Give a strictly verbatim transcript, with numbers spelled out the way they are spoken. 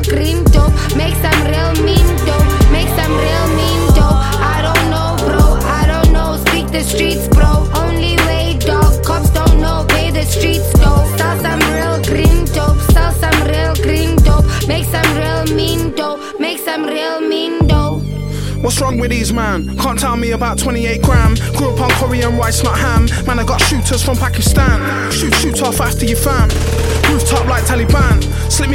green dope, make some real mean dope, make some real mean dope. I don't know, bro, I don't know, speak the streets, bro. Only way, dog, cops don't know, pay the streets, though. Sell some real green dope, sell some real green dope, make some real mean dope, make some real mean dope. What's wrong with these man? Can't tell me about twenty-eight gram. Grew up on Korean rice, not ham. Man, I got shooters from Pakistan. Shoot, shoot off after you fam. Rooftop like Taliban. Slip me